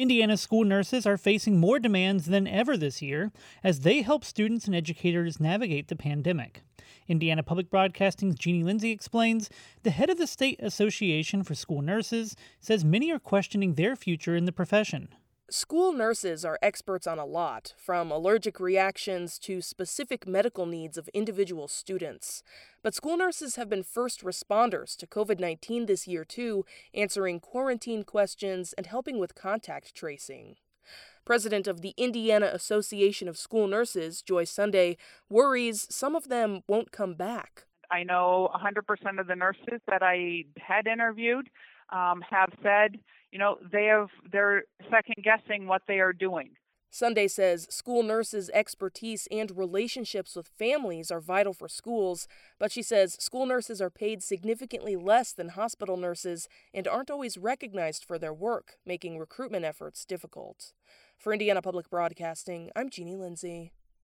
Indiana school nurses are facing more demands than ever this year as they help students and educators navigate the pandemic. Indiana Public Broadcasting's Jeannie Lindsay explains the head of the State Association for School Nurses says many are questioning their future in the profession. School nurses are experts on a lot, from allergic reactions to specific medical needs of individual students. But school nurses have been first responders to COVID-19 this year, too, answering quarantine questions and helping with contact tracing. President of the Indiana Association of School Nurses, Joy Sunday, worries some of them won't come back. I know 100% of the nurses that I had interviewed have said, they're second guessing what they are doing. Sunday says school nurses' expertise and relationships with families are vital for schools, but she says school nurses are paid significantly less than hospital nurses and aren't always recognized for their work, making recruitment efforts difficult. For Indiana Public Broadcasting, I'm Jeannie Lindsay.